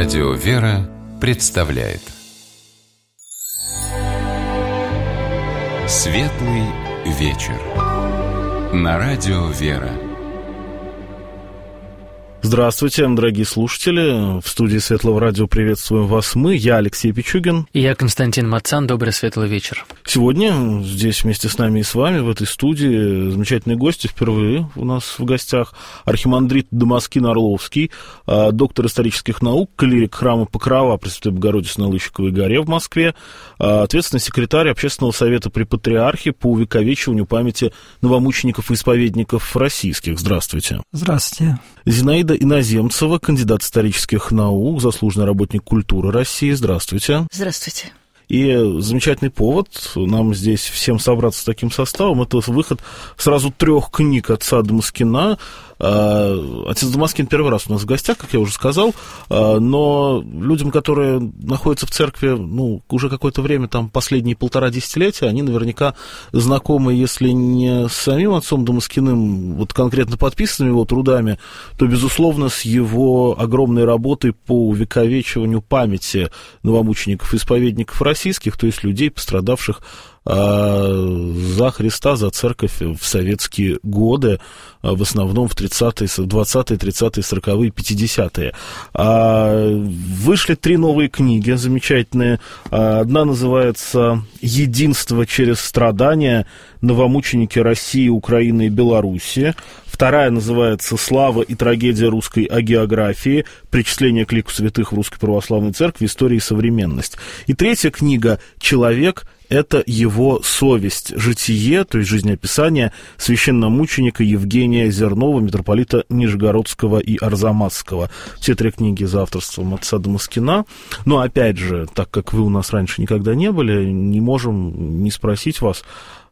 Радио «Вера» представляет Светлый вечер на Радио «Вера». Здравствуйте, дорогие слушатели. В студии Светлого радио приветствуем вас мы. Я Алексей Пичугин. И я Константин Мацан. Добрый светлый вечер. Сегодня здесь вместе с нами и с вами в этой студии замечательные гости. Впервые у нас в гостях архимандрит Дамаскин Орловский, доктор исторических наук, клирик храма Покрова Пресвятой Богородицы на Лыщиковой горе в Москве, ответственный секретарь Общественного совета при Патриархе по увековечиванию памяти новомучеников и исповедников российских. Здравствуйте. Здравствуйте. Зинаида Иноземцева, кандидат исторических наук, заслуженный работник культуры России. Здравствуйте. Здравствуйте. И замечательный повод нам здесь всем собраться с таким составом — это выход сразу 3 книг отца Дамаскина. Отец Дамаскин первый раз у нас в гостях, как я уже сказал, но людям, которые находятся в церкви, уже какое-то время, там, последние 1,5 десятилетия, они наверняка знакомы, если не с самим отцом Дамаскиным, вот конкретно подписанными его трудами, то, безусловно, с его огромной работой по увековечиванию памяти новомучеников и исповедников российских, то есть людей, пострадавших за Христа, за церковь в советские годы, в основном в 30-е, 20-е, 30-е, 40-е, 50-е. Вышли 3 новые книги замечательные. Одна называется «Единство через страдания. Новомученики России, Украины и Белоруссии». Вторая называется «Слава и трагедия русской агеографии. Причисление к лику святых в Русской Православной Церкви. История и современность». И третья книга «Человек. Это его совесть. Житие», то есть жизнеописание священномученика Евгения Зернова, митрополита Нижегородского и Арзамасского. Все 3 книги за авторством отца Дамаскина. Но, опять же, так как вы у нас раньше никогда не были, не можем не спросить вас,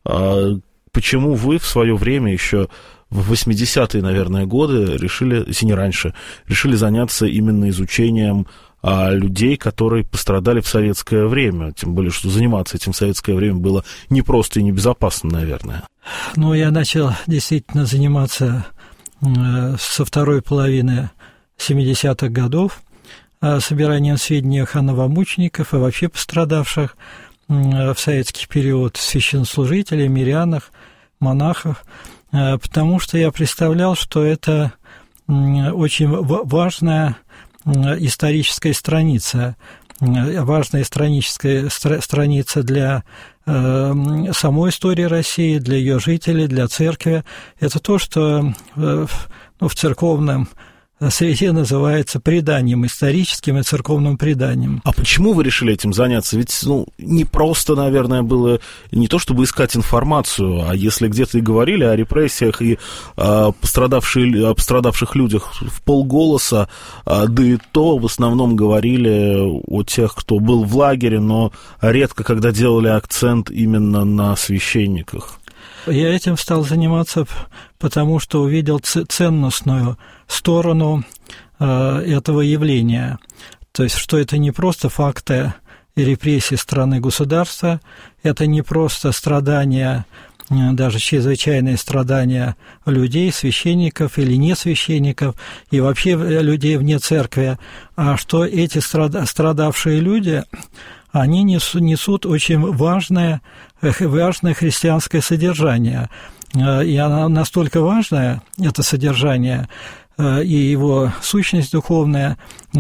почему вы в свое время еще в 80-е, наверное, годы решили, если не раньше, решили заняться именно изучением людей, которые пострадали в советское время, тем более, что заниматься этим в советское время было непросто и небезопасно, наверное. Я начал действительно заниматься со второй половины 70-х годов собиранием сведений о новомучениках и вообще пострадавших в советский период священнослужителей, мирянах, монахов, потому что я представлял, что это очень важная историческая страница, важная историческая страница для самой истории России, для ее жителей, для церкви. Это то, что в церковном среде называется преданием, историческим и церковным преданием. А почему вы решили этим заняться? Ведь, не просто, наверное, было не то, чтобы искать информацию, а если где-то и говорили о репрессиях и о пострадавших людях в полголоса, да и то в основном говорили о тех, кто был в лагере, но редко когда делали акцент именно на священниках. Я этим стал заниматься, потому что увидел ценностную сторону этого явления. То есть, что это не просто факты и репрессии страны государства, это не просто страдания, даже чрезвычайные страдания людей, священников или не священников, и вообще людей вне церкви, а что эти страдавшие люди, они несут очень важное христианское содержание. И оно настолько важное, это содержание, и его сущность духовная,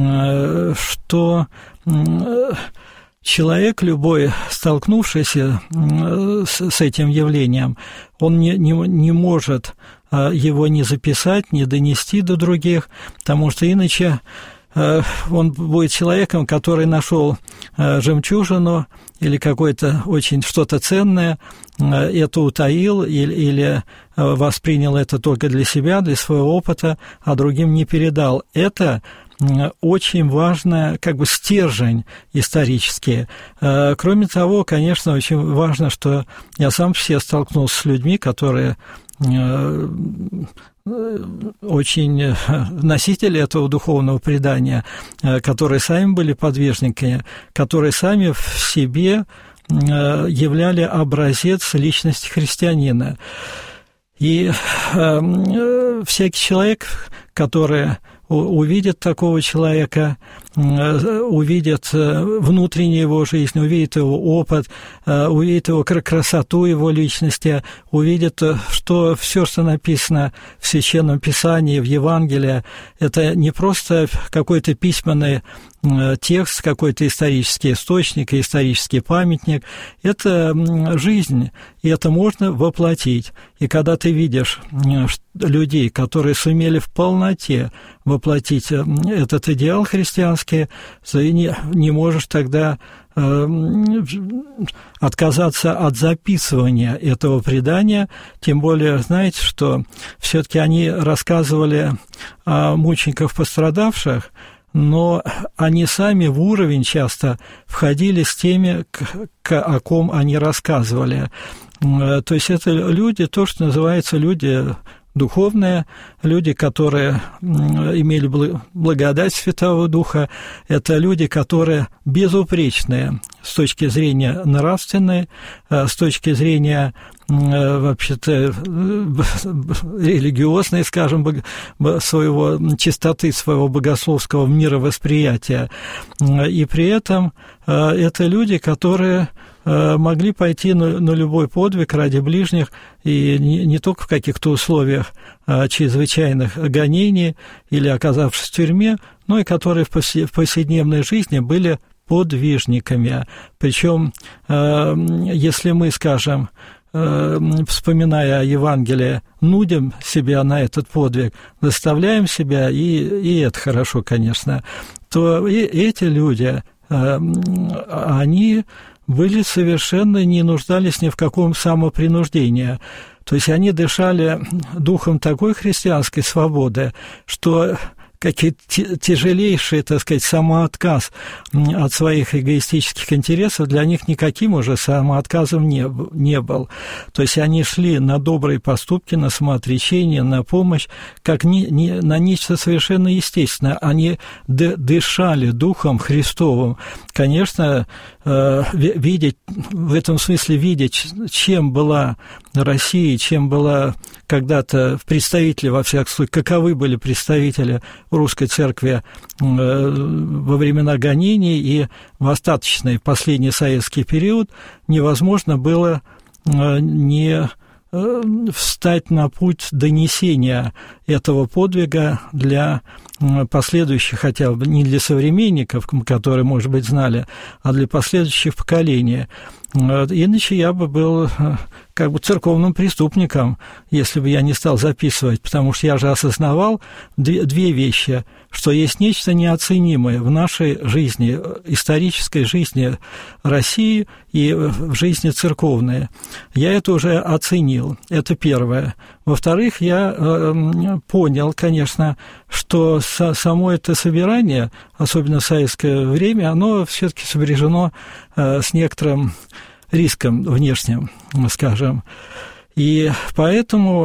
что человек любой, столкнувшийся с этим явлением, он не может его не записать, не донести до других, потому что иначе он будет человеком, который нашел жемчужину или какое-то очень что-то ценное, это утаил или воспринял это только для себя, для своего опыта, а другим не передал. Это очень важный стержень исторический. Кроме того, конечно, очень важно, что я сам все столкнулся с людьми, которые очень носители этого духовного предания, которые сами были подвижниками, которые сами в себе являли образец личности христианина. И всякий человек, который увидят такого человека, увидят внутреннюю его жизнь, увидят его опыт, увидят его красоту его личности, увидят, что все, что написано в Священном Писании, в Евангелии, это не просто какой-то письменный текст, какой-то исторический источник, исторический памятник. Это жизнь, и это можно воплотить. И когда ты видишь людей, которые сумели в полноте воплотить этот идеал христианский, ты не можешь тогда отказаться от записывания этого предания, тем более, знаете, что все-таки они рассказывали о мучениках пострадавших, но они сами в уровень часто входили с теми, о ком они рассказывали. То есть это люди, то, что называется люди духовные, люди, которые имели благодать Святого Духа, это люди, которые безупречные с точки зрения нравственной, с точки зрения вообще-то религиозной, скажем, чистоты своего богословского мировосприятия. И при этом это люди, которые могли пойти на любой подвиг ради ближних, и не только в каких-то условиях чрезвычайных гонений или оказавшись в тюрьме, но и которые в повседневной жизни были подвижниками. Причем, если мы, скажем, вспоминая о Евангелии, нудим себя на этот подвиг, заставляем себя, и это хорошо, конечно, то и эти люди, они были совершенно не нуждались ни в каком самопринуждении. То есть они дышали духом такой христианской свободы, что какие тяжелейший, так сказать, самоотказ от своих эгоистических интересов для них никаким уже самоотказом не был. То есть они шли на добрые поступки, на самоотречение, на помощь, как на нечто совершенно естественное. Они дышали Духом Христовым. Конечно, видеть, в этом смысле видеть, чем была Россия, чем была когда-то представители, во всяком случае, каковы были представители русской церкви во времена гонений и в остаточный последний советский период, невозможно было не встать на путь донесения этого подвига для последующих, хотя бы не для современников, которые, может быть, знали, а для последующих поколений. Иначе я бы был как бы церковным преступником, если бы я не стал записывать, потому что я же осознавал две вещи, что есть нечто неоценимое в нашей жизни, исторической жизни России и в жизни церковной. Я это уже оценил, это первое. Во-вторых, я понял, конечно, что само это собирание, особенно в советское время, оно все-таки сопряжено с некоторым риском внешним, скажем. И поэтому,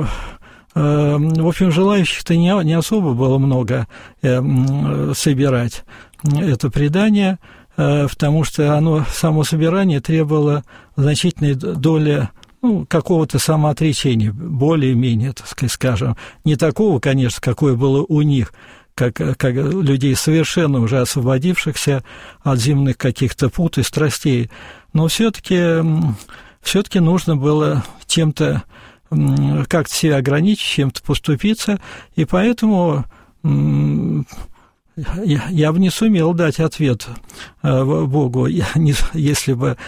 в общем, желающих-то не особо было много собирать это предание, потому что само собирание требовало значительной доли какого-то самоотречения, более-менее, так сказать, скажем. Не такого, конечно, какое было у них, как людей, совершенно уже освободившихся от земных каких-то пут и страстей. Но все-таки нужно было чем-то, как-то себя ограничить, чем-то поступиться, и поэтому я бы не сумел дать ответ Богу, если бы,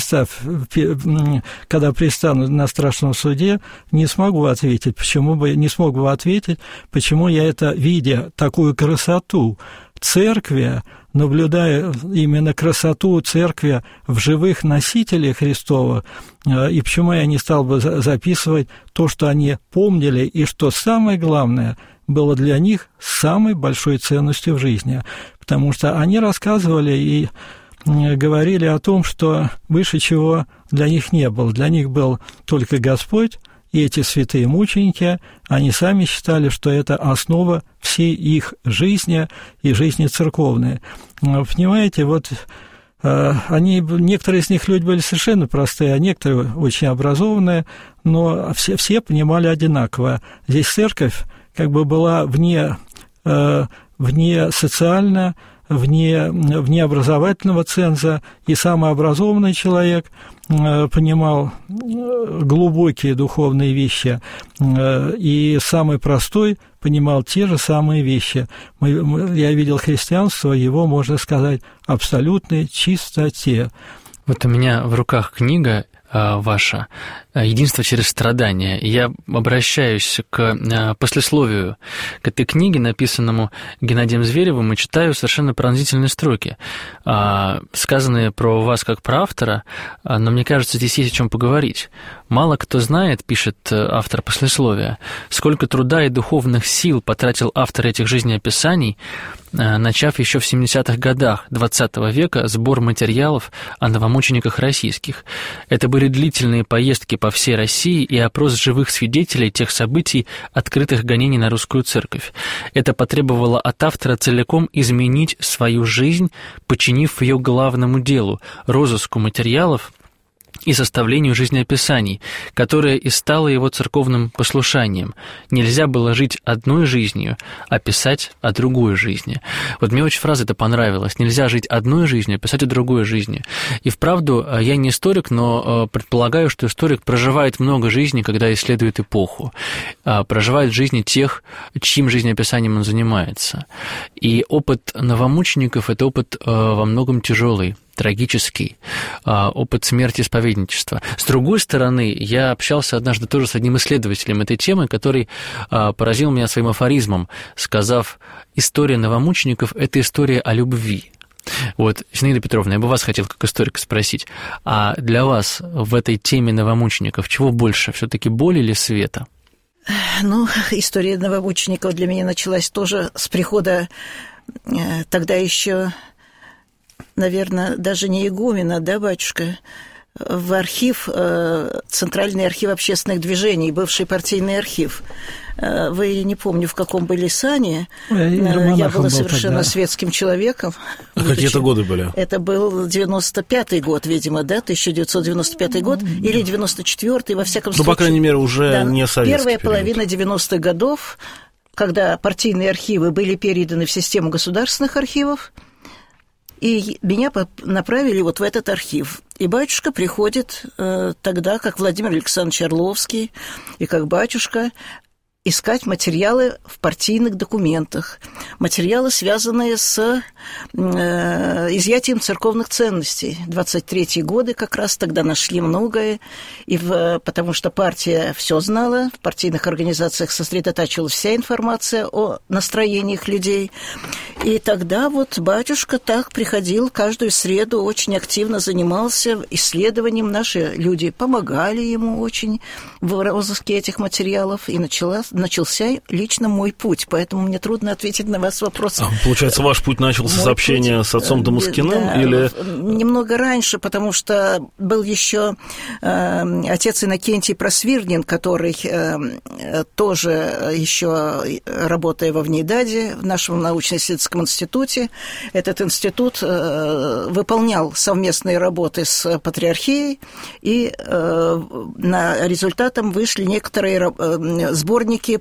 когда предстану на страшном суде, не смогу ответить. Почему бы не смог бы ответить, почему я это, видя такую красоту церкви, наблюдая именно красоту церкви в живых носителях Христова, и почему я не стал бы записывать то, что они помнили, и что самое главное было для них самой большой ценностью в жизни, потому что они рассказывали и говорили о том, что выше чего для них не было. Для них был только Господь, и эти святые мученики, они сами считали, что это основа всей их жизни и жизни церковной. Понимаете, вот некоторые из них люди были совершенно простые, а некоторые очень образованные, но все понимали одинаково. Здесь церковь как бы была вне вне социально, вне образовательного ценза, и самый образованный человек понимал глубокие духовные вещи, и самый простой понимал те же самые вещи. Я видел христианство, его, можно сказать, абсолютной чистоте. Вот у меня в руках книга ваша «Единство через страдания». Я обращаюсь к послесловию к этой книге, написанному Геннадием Зверевым, и читаю совершенно пронзительные строки, сказанные про вас как про автора, но мне кажется, здесь есть о чем поговорить. «Мало кто знает, — пишет автор послесловия, — сколько труда и духовных сил потратил автор этих жизнеописаний, начав еще в 70-х годах XX века сбор материалов о новомучениках российских. Это были длительные поездки по всей России и опрос живых свидетелей тех событий, открытых гонений на русскую церковь. Это потребовало от автора целиком изменить свою жизнь, подчинив ее главному делу – розыску материалов и составлению жизнеописаний, которое и стало его церковным послушанием. Нельзя было жить одной жизнью, а писать о другой жизни». Вот мне очень фраза эта понравилась. Нельзя жить одной жизнью, а писать о другой жизни. И вправду, я не историк, но предполагаю, что историк проживает много жизней, когда исследует эпоху, проживает жизни тех, чьим жизнеописанием он занимается. И опыт новомучеников – это опыт во многом тяжелый, трагический, опыт смерти исповедничества. С другой стороны, я общался однажды тоже с одним исследователем этой темы, который поразил меня своим афоризмом, сказав: «История новомучеников – это история о любви». Вот, Зинаида Петровна, я бы вас хотел как историка спросить, а для вас в этой теме новомучеников чего больше, все-таки боли или света? Ну, история новомучеников для меня началась тоже с прихода тогда еще, наверное, даже не игумена, да, батюшка, в архив, Центральный архив общественных движений, бывший партийный архив. Вы, не помню, в каком были сане. Я была совершенно светским человеком. А какие это годы были? Это был 95-й год, видимо, да, 1995 год, или 94-й, во всяком случае. Ну, по крайней мере, уже не советский Первая период. Половина 90-х годов, когда партийные архивы были переданы в систему государственных архивов, и меня направили вот в этот архив. И батюшка приходит тогда, как Владимир Александрович Орловский, и как батюшка, искать материалы в партийных документах, материалы, связанные с изъятием церковных ценностей. 23-й годы как раз тогда нашли многое, потому что партия все знала, в партийных организациях сосредотачивалась вся информация о настроениях людей. И тогда вот батюшка так приходил каждую среду, очень активно занимался исследованием. Наши люди помогали ему очень в розыске этих материалов, и начался лично мой путь, поэтому мне трудно ответить на ваш вопрос. Получается, ваш путь начался с общения с отцом Дамаскиным? Да, или... Немного раньше, потому что был еще отец Иннокентий Просвирнин, который тоже еще, работая во Внейдаде, в нашем научно-исследовательском институте, этот институт выполнял совместные работы с патриархией, и результатом вышли некоторые сборники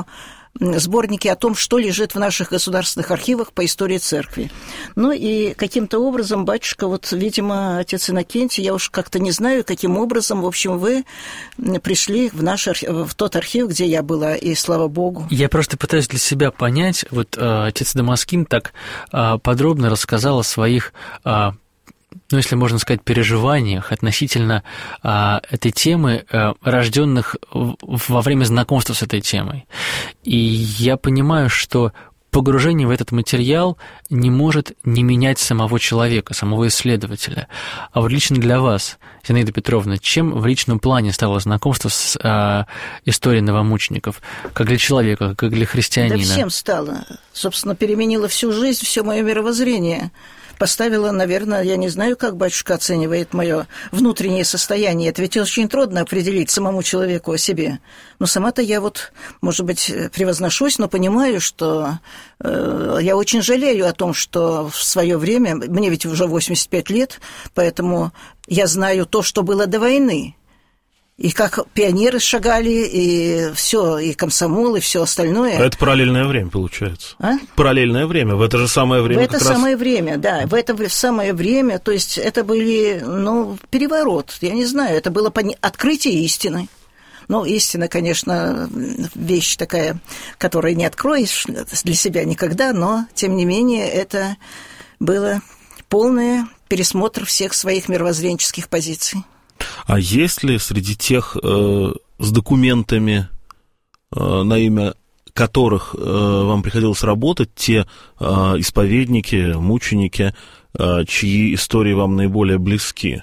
о том, что лежит в наших государственных архивах по истории церкви. Ну и каким-то образом батюшка, вот, видимо, отец Иннокентий, я уж как-то не знаю, каким образом, в общем, вы пришли в тот архив, где я была, и слава Богу. Я просто пытаюсь для себя понять, вот отец Дамаскин так подробно рассказал о своих, ну, если можно сказать, переживаниях относительно этой темы, рожденных во время знакомства с этой темой. И я понимаю, что погружение в этот материал не может не менять самого человека, самого исследователя. А вот лично для вас, Зинаида Петровна, чем в личном плане стало знакомство с историей новомучеников? Как для человека, как для христианина? Да всем стало. Собственно, переменило всю жизнь, все мое мировоззрение. Поставила, наверное, я не знаю, как батюшка оценивает мое внутреннее состояние. Это ведь очень трудно определить самому человеку о себе. Но сама-то я вот, может быть, превозношусь, но понимаю, что я очень жалею о том, что в свое время, мне ведь уже 85 лет, поэтому я знаю то, что было до войны. И как пионеры шагали, и все, и комсомол, и все остальное. А это параллельное время, получается. Параллельное время, в это же самое время. В это самое время, да, в это самое время, то есть это были, переворот, я не знаю, это было открытие истины. Истина, конечно, вещь такая, которую не откроешь для себя никогда, но, тем не менее, это было полный пересмотр всех своих мировоззренческих позиций. А есть ли среди тех с документами, на имя которых вам приходилось работать, те исповедники, мученики, чьи истории вам наиболее близки?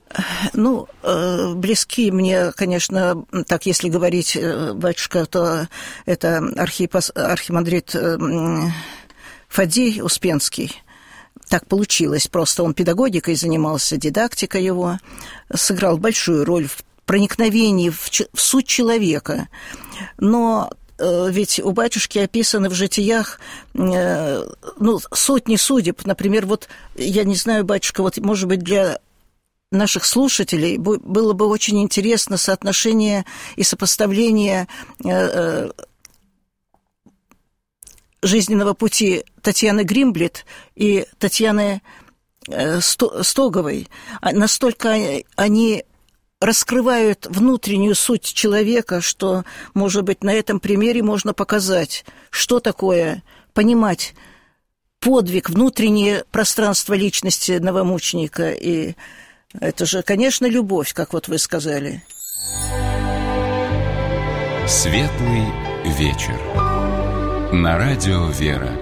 Близки мне, конечно, так, если говорить, батюшка, то это архимандрит Фаддей Успенский. Так получилось, просто он педагогикой занимался, дидактика его, сыграл большую роль в проникновении в суть человека. Но ведь у батюшки описаны в житиях сотни судеб. Например, я не знаю, батюшка, может быть, для наших слушателей было бы очень интересно соотношение и сопоставление жизненного пути Татьяны Гримблет и Татьяны Стоговой. Настолько они раскрывают внутреннюю суть человека, что, может быть, на этом примере можно показать, что такое понимать подвиг, внутреннее пространство личности новомученика. И это же, конечно, любовь, как вы сказали. Светлый вечер. На радио «Вера».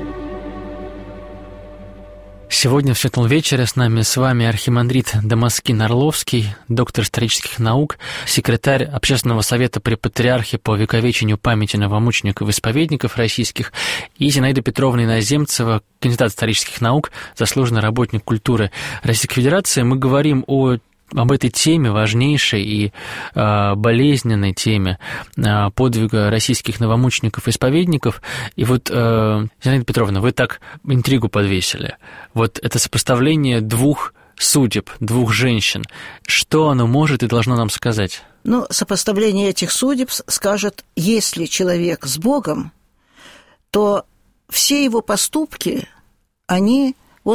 Сегодня в «Светлом вечере» с вами архимандрит Дамаскин Орловский, доктор исторических наук, секретарь Общественного совета при Патриархе по вековечению памяти новомучеников и исповедников российских, и Зинаида Петровна Иноземцева, кандидат исторических наук, заслуженный работник культуры Российской Федерации. Мы говорим об этой теме, важнейшей и болезненной теме подвига российских новомучеников и исповедников. И Зинаида Петровна, вы так интригу подвесили. Это сопоставление двух судеб, двух женщин. Что оно может и должно нам сказать? Сопоставление этих судеб скажет, если человек с Богом, то все его поступки, они...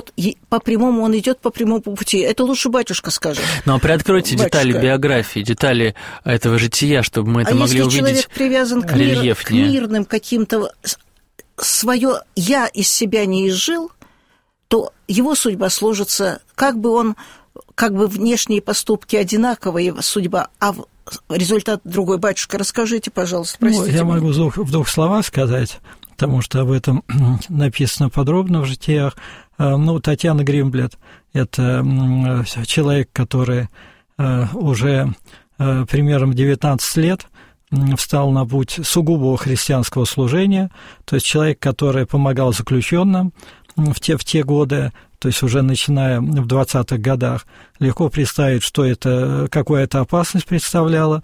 он идет по прямому пути. Это лучше батюшка скажет. Приоткройте детали биографии, детали этого жития, чтобы мы это могли увидеть рельефнее. Если человек привязан к мирным каким-то... Свое «я» из себя не изжил, то его судьба сложится, как бы внешние поступки одинаковые, судьба, а результат другой. Батюшка, расскажите, пожалуйста, простите. Я могу в двух словах сказать, потому что об этом написано подробно в житиях. Татьяна Гримблет – это человек, который уже примерно 19 лет встал на путь сугубого христианского служения, то есть человек, который помогал заключенным в те годы, то есть уже начиная в 20-х годах. Легко представить, какую это опасность представляла.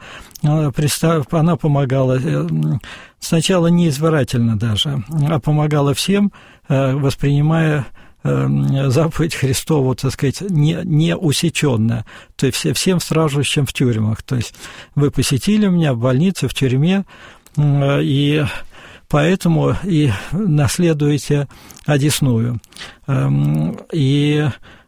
Она помогала сначала не избирательно даже, а помогала всем, воспринимая заповедь Христову, не усечённая, то есть всем страждущим в тюрьмах. То есть вы посетили меня в больнице, в тюрьме, и поэтому и наследуете одесную. И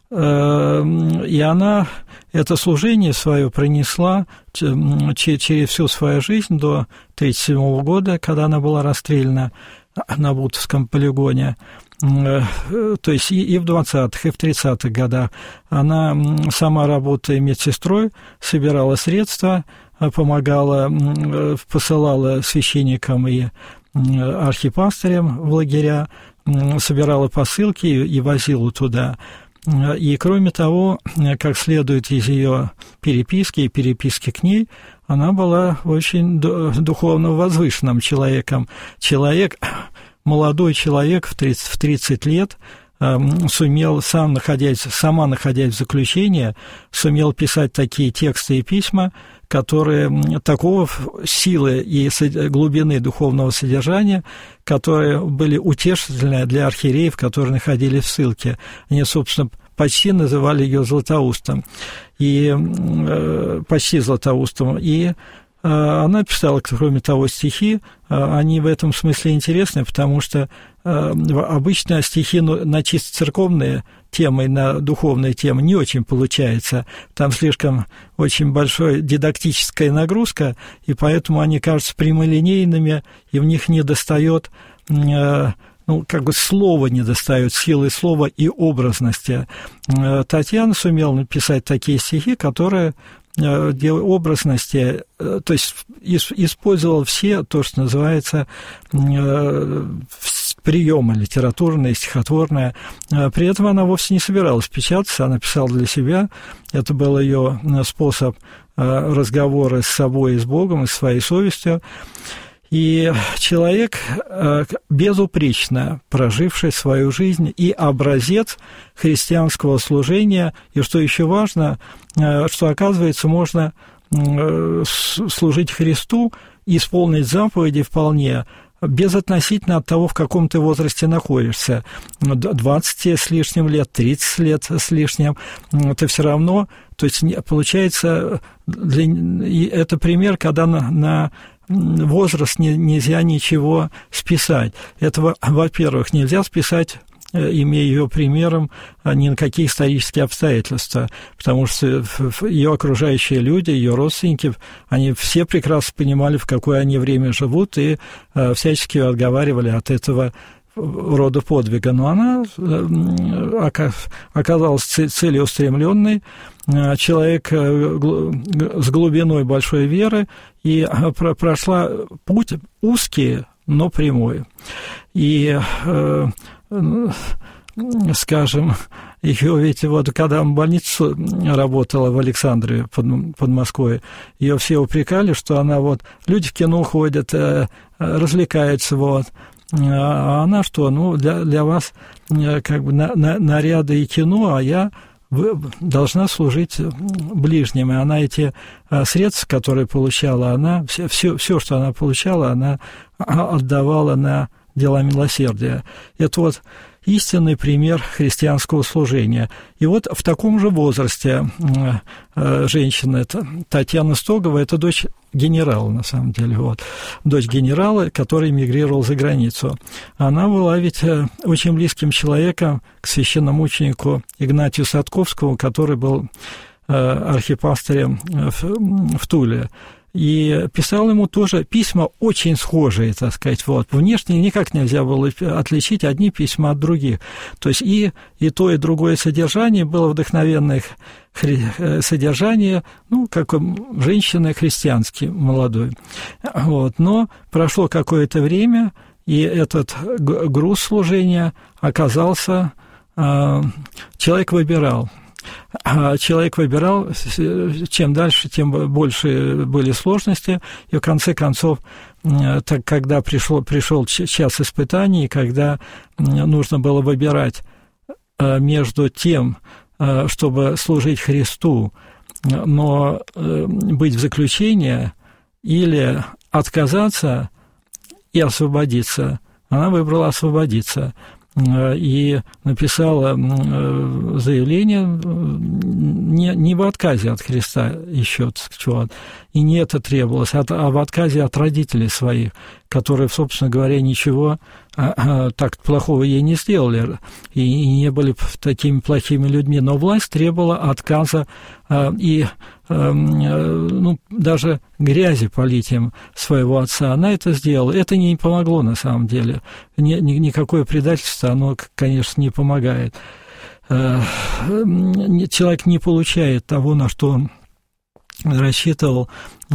она это служение свое принесла через всю свою жизнь до 1937 года, когда она была расстреляна на Бутовском полигоне. То есть и в 20-х, и в 30-х годах она, сама работая медсестрой, собирала средства, помогала, посылала священникам и архипастырям в лагеря, собирала посылки и возила туда. И, кроме того, как следует из ее переписки и переписки к ней, она была очень духовно возвышенным человеком. Молодой человек в 30 лет сумел, сама находясь в заключении, сумел писать такие тексты и письма, которые такого силы и глубины духовного содержания, которые были утешительны для архиереев, которые находились в ссылке. Они, собственно, почти называли ее Златоустом, и почти Златоустом, и она писала, кроме того, стихи. Они в этом смысле интересны, потому что обычно стихи на чисто церковные темы, на духовные темы не очень получается. Там слишком очень большая дидактическая нагрузка, и поэтому они кажутся прямолинейными, и в них недостает, слова недостает, силы слова и образности. Татьяна сумела написать такие стихи, которые образности, то есть использовал все то, что называется приемы литературные, стихотворные. При этом она вовсе не собиралась печататься, она писала для себя. Это был ее способ разговора с собой и с Богом, и с своей совестью. И человек, безупречно проживший свою жизнь, и образец христианского служения, и, что еще важно, что, оказывается, можно служить Христу, исполнить заповеди вполне, безотносительно от того, в каком ты возрасте находишься, 20 с лишним лет, 30 лет с лишним, ты все равно, то есть получается, это пример, когда на возраст нельзя ничего списать. Это, во-первых, нельзя списать, имея ее примером, ни на какие исторические обстоятельства, потому что ее окружающие люди, ее родственники, они все прекрасно понимали, в какое они время живут, и всячески отговаривали от этого рода подвига. Но она оказалась целеустремленной, человек с глубиной большой веры, и прошла путь узкий, но прямой. И, скажем, ее ведь вот, когда в больнице работала в Александрове под Москвой, ее все упрекали, что она вот, люди в кино ходят, развлекаются, вот, а она что, для вас как бы наряды и кино, а я должна служить ближним. И она эти средства, которые получала, она все, что она получала, она отдавала на дела милосердия. Это вот истинный пример христианского служения. И вот в таком же возрасте женщина, Татьяна Стогова, это дочь генерала, на самом деле, вот, дочь генерала, который эмигрировал за границу. Она была ведь очень близким человеком к священномученику Игнатию Садковскому, который был архипастырем в Туле. И писал ему тоже письма очень схожие, так сказать, вот. Внешне никак нельзя было отличить одни письма от других. То есть и то, и другое содержание было вдохновенное содержание, как женщины христианской молодой. Вот. Но прошло какое-то время, и этот груз служения оказался... Человек выбирал. Человек выбирал, чем дальше, тем больше были сложности, и в конце концов, когда пришел час испытаний, когда нужно было выбирать между тем, чтобы служить Христу, но быть в заключении, или отказаться и освободиться, она выбрала освободиться. И написала заявление не в отказе от Христа еще, и не это требовалось, а в отказе от родителей своих, которые, собственно говоря, ничего так плохого ей не сделали и не были такими плохими людьми. Но власть требовала отказа и даже грязи полить им своего отца. Она это сделала. Это не помогло на самом деле. Никакое предательство, оно, конечно, не помогает. Человек не получает того, на что он рассчитывал,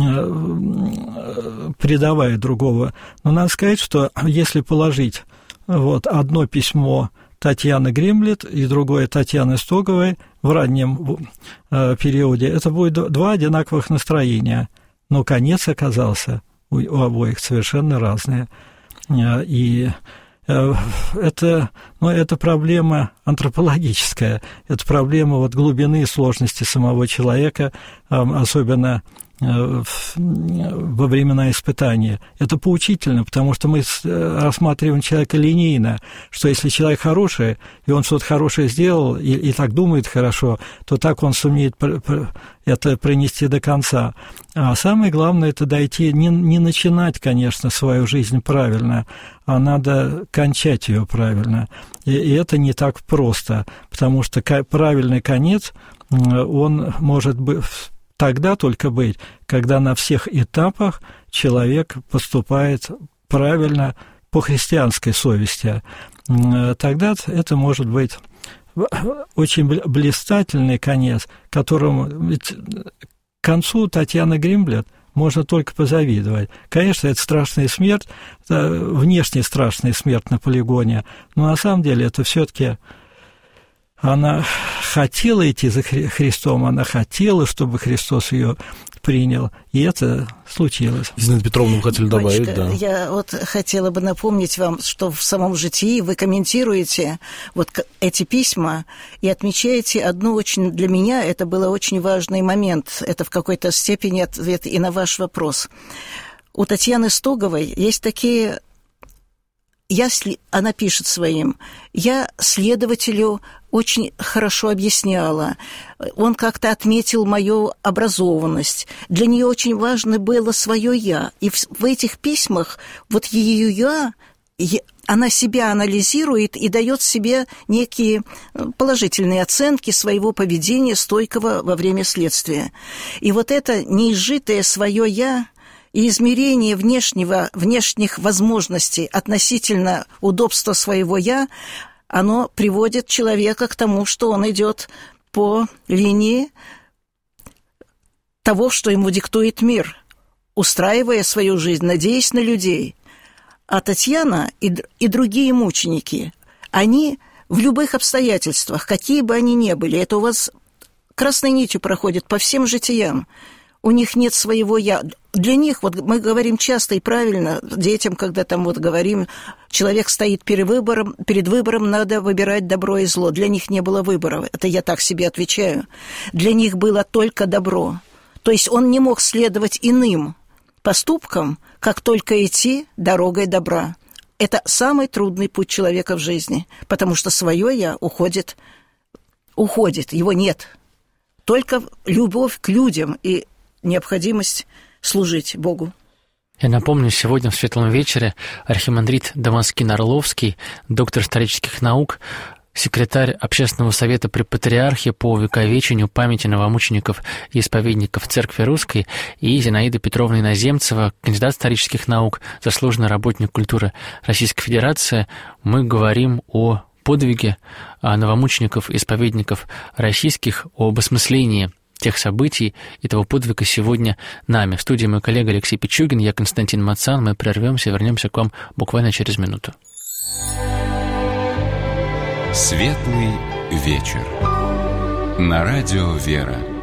предавая другого. Но надо сказать, что если положить одно письмо Татьяны Гримблет и другое Татьяны Стоговой в раннем периоде, это будет два одинаковых настроения. Но конец оказался у обоих совершенно разный. И это Но это проблема антропологическая, это проблема вот глубины и сложности самого человека, особенно во времена испытания. Это поучительно, потому что мы рассматриваем человека линейно, что если человек хороший, и он что-то хорошее сделал, и так думает хорошо, то так он сумеет это принести до конца. А самое главное – это дойти, не начинать, конечно, свою жизнь правильно, а надо кончать ее правильно. И это не так просто, потому что правильный конец, он может быть тогда только быть, когда на всех этапах человек поступает правильно по христианской совести. Тогда это может быть очень блистательный конец, которому ведь к концу Татьяны Гримблет можно только позавидовать. Конечно, это страшная смерть, это внешне страшная смерть на полигоне, но на самом деле это все-таки она хотела идти за Христом, она хотела, чтобы Христос ее принял, и это случилось. Зинаида Петровна, вы хотели добавить, Батюшка, да. Я вот хотела бы напомнить вам, что в самом житии вы комментируете вот эти письма и отмечаете одну очень, для меня это был очень важный момент, это в какой-то степени ответ и на ваш вопрос. У Татьяны Стоговой есть такие... Она пишет своим, я следователю очень хорошо объясняла, он как-то отметил мою образованность, для нее очень важно было свое «я», и в этих письмах вот ее «я», она себя анализирует и дает себе некие положительные оценки своего поведения, стойкого во время следствия. И вот это неизжитое свое «я», и измерение внешних возможностей относительно удобства своего «я», оно приводит человека к тому, что он идет по линии того, что ему диктует мир, устраивая свою жизнь, надеясь на людей. А Татьяна и другие мученики, они в любых обстоятельствах, какие бы они ни были, это у вас красной нитью проходит по всем житиям, у них нет своего «я». Для них, вот мы говорим часто и правильно детям, когда там вот говорим, человек стоит перед выбором, надо выбирать добро и зло. Для них не было выбора, это я так себе отвечаю. Для них было только добро. То есть он не мог следовать иным поступкам, как только идти дорогой добра. Это самый трудный путь человека в жизни, потому что свое «я» уходит, его нет. Только любовь к людям и необходимость служить Богу. Я напомню, сегодня в Светлом вечере архимандрит Дамаскин Орловский, доктор исторических наук, секретарь Общественного совета при Патриархе по увековечению памяти новомучеников и исповедников Церкви Русской, и Зинаида Петровна Иноземцева, кандидат исторических наук, заслуженный работник культуры Российской Федерации. Мы говорим о подвиге новомучеников и исповедников российских, об осмыслении тех событий и того подвига сегодня нами. В студии мой коллега Алексей Пичугин, я Константин Мацан. Мы прервемся и вернемся к вам буквально через минуту. Светлый вечер. На радио «Вера».